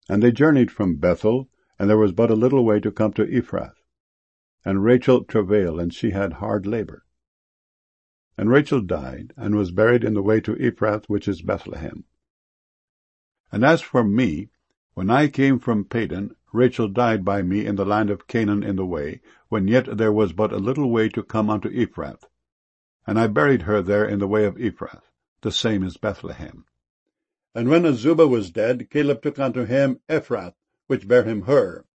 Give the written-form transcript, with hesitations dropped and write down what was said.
And they journeyed from Bethel, and there was but a little way to come to Ephrath. And Rachel travailed, and she had hard labor. And Rachel died, and was buried in the way to Ephrath, which is Bethlehem. And as for me, when I came from Padan, Rachel died by me in the land of Canaan in the way, when yet there was but a little way to come unto Ephrath. And I buried her there in the way of Ephrath, the same is Bethlehem. And when Azubah was dead, Caleb took unto him Ephrath, which bare him Hur.